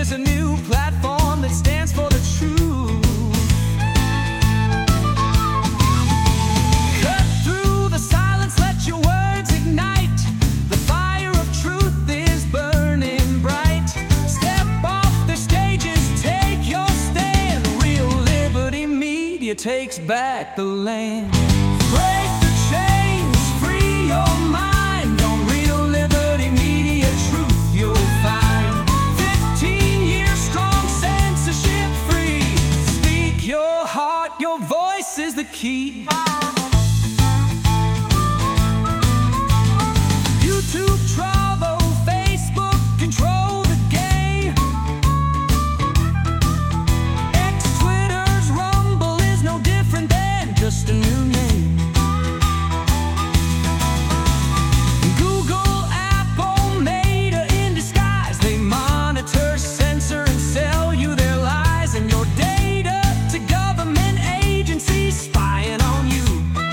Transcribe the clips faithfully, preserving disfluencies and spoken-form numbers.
Here's a new platform that stands for the truth. Cut through the silence, let your words ignite. The fire of truth is burning bright. Step off the stages, take your stand. Real Liberty Media takes back the land. Break the chains, free your mind. On Real Liberty Media, truth you'll find. Fifteen years strong, censorship free. Speak your heart, your voice is the key. YouTube, Travo, Facebook control the game. X, Twitter's Rumble is no different than just a new name. Google, Apple, Meta in disguise. They monitor, censor, and sell you their lies and your data to government agencies spying on you.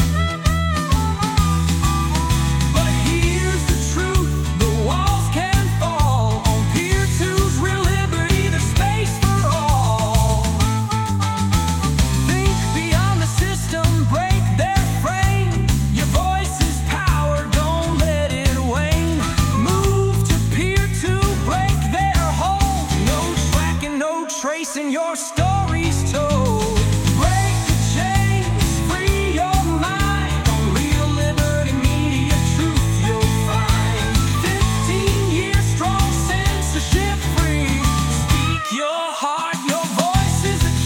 But here's the truth, the walls can fall. On Peer two's Real Liberty, there's space for all. Think beyond the system, break their frame. Your voice is power, don't let it wane. Move to Peer two, break their hold. No tracking, no tracing, your story's told. Break the chains, free your mind. On Real Liberty Media, truth you'll find. Fifteen years strong, censorship free. Speak your heart, your voice is the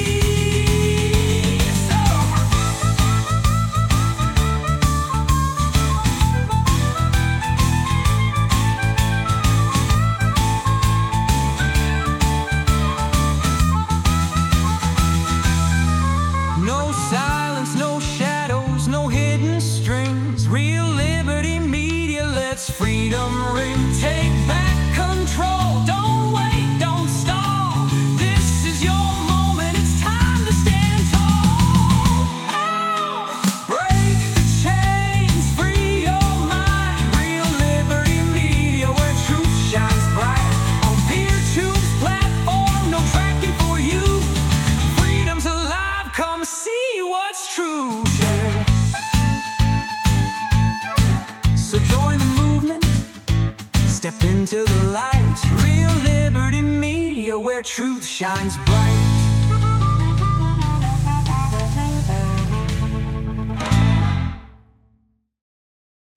key. So no silence, no shadows, no hidden strings. Real Liberty Media lets freedom ring. Take back control, don't wait, don't stall. This is your moment, it's time to stand tall. Break the chains, free your mind. Real Liberty Media, where truth shines bright. On Peer two's platform, no tracking for you. Freedom's alive, come see what's true. So join the movement, step into the light. Real Liberty Media, where truth shines bright.